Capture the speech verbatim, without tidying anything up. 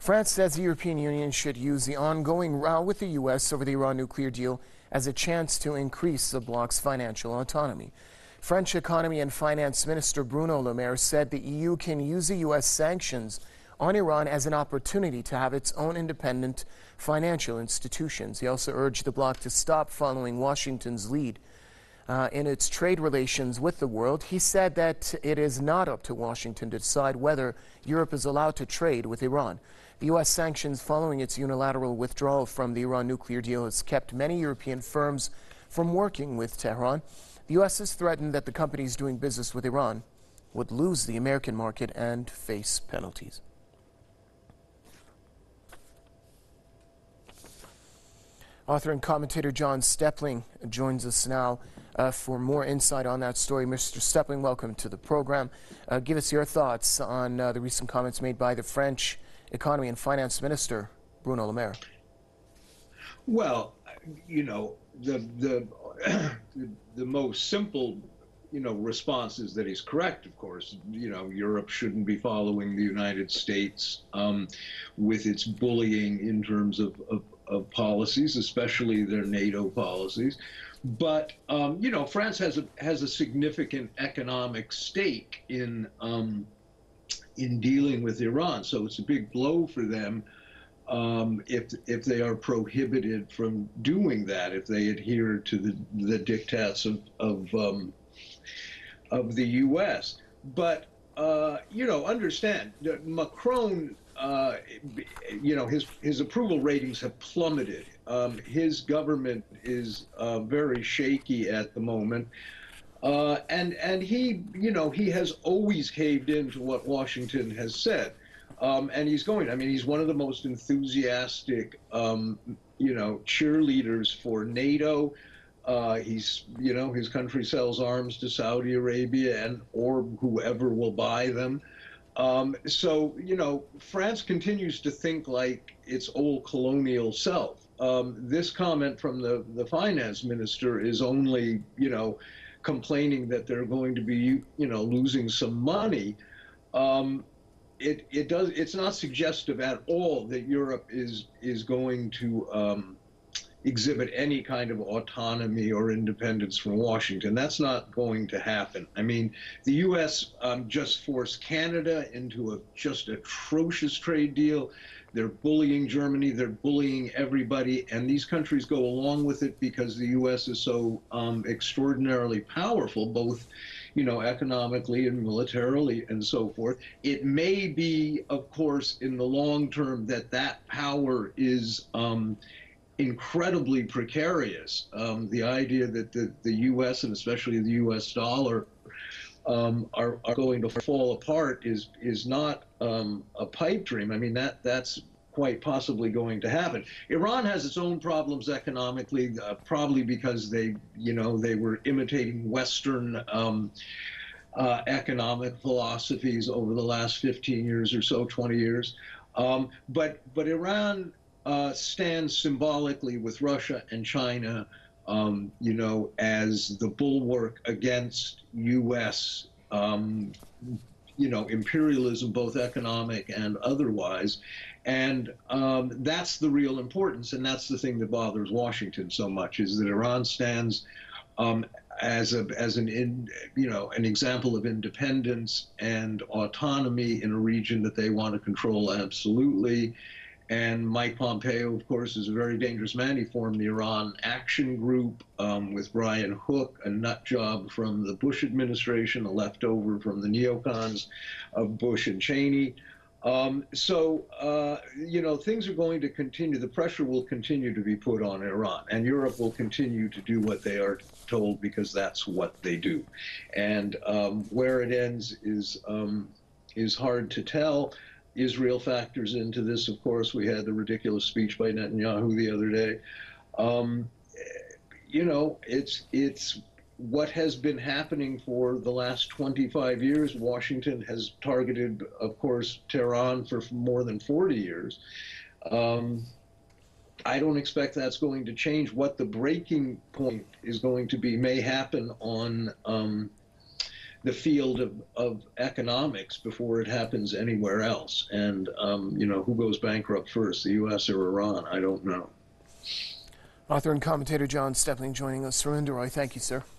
France says the European Union should use the ongoing row with the U S over the Iran nuclear deal as a chance to increase the bloc's financial autonomy. French Economy and Finance Minister Bruno Le Maire said the E U can use the U S sanctions on Iran as an opportunity to have its own independent financial institutions. He also urged the bloc to stop following Washington's lead uh, in its trade relations with the world. He said that it is not up to Washington to decide whether Europe is allowed to trade with Iran. The U S sanctions following its unilateral withdrawal from the Iran nuclear deal has kept many European firms from working with Tehran. The U S has threatened that the companies doing business with Iran would lose the American market and face penalties. Author and commentator John Stepling joins us now uh, for more insight on that story. Mister Stepling, welcome to the program. Uh, give us your thoughts on uh, the recent comments made by the French Economy and Finance Minister, Bruno Le Maire. Well, you know, the, the, the, the most simple, you know, response is that he's correct, of course. You know, Europe shouldn't be following the United States um, with its bullying in terms of, of of policies, especially their NATO policies. But, um, you know, France has a, has a significant economic stake in, um, in dealing with Iran. So it's a big blow for them um, if, if they are prohibited from doing that, if they adhere to the, the diktats of, of, um, of the U S. But, uh, you know, understand that Macron, Uh, you know, his his approval ratings have plummeted. Um, his government is uh, very shaky at the moment, uh, and and he, you know, he has always caved in to what Washington has said, um, and he's going. I mean, he's one of the most enthusiastic, um, you know, cheerleaders for NATO. Uh, he's, you know, his country sells arms to Saudi Arabia and or whoever will buy them. Um, so, you know, France continues to think like its old colonial self. Um, this comment from the, the finance minister is only, you know, complaining that they're going to be, you know, losing some money. Um, it, it does, it's not suggestive at all that Europe is, is going to um, exhibit any kind of autonomy or independence from Washington. That's not going to happen. I mean, the U S um, just forced Canada into a just atrocious trade deal. They're bullying Germany, they're bullying everybody, and these countries go along with it because the U S is so um, extraordinarily powerful, both, you know, economically and militarily and so forth. It may be, of course, in the long term that that power is um, incredibly precarious. Um, the idea that the, the U S and especially the U S dollar um, are, are going to fall apart is is not um, a pipe dream. I mean, that that's quite possibly going to happen. Iran has its own problems economically, uh, probably because they, you know, they were imitating Western um, uh, economic philosophies over the last fifteen years or so, twenty years. Um, but but Iran Uh, stands symbolically with Russia and China, um, you know, as the bulwark against U S, um, you know, imperialism, both economic and otherwise. And um, that's the real importance, and that's the thing that bothers Washington so much, is that Iran stands um, as a as an in, you know, an example of independence and autonomy in a region that they want to control absolutely. And Mike Pompeo, of course, is a very dangerous man. He formed the Iran Action Group um, with Brian Hook, a nut job from the Bush administration, a leftover from the neocons of Bush and Cheney. Um, so, uh, you know, things are going to continue. The pressure will continue to be put on Iran, and Europe will continue to do what they are told because that's what they do. And um, where it ends is um, is hard to tell. Israel factors into this, of course. We had the ridiculous speech by Netanyahu the other day. Um, you know, it's it's what has been happening for the last twenty-five years. Washington has targeted, of course, Tehran for more than forty years. Um, I don't expect that's going to change. What the breaking point is going to be may happen on um, the field of, of economics before it happens anywhere else. And, um, you know, who goes bankrupt first, the U S or Iran? I don't know. Author and commentator John Stepling joining us from Indore. Thank you, sir.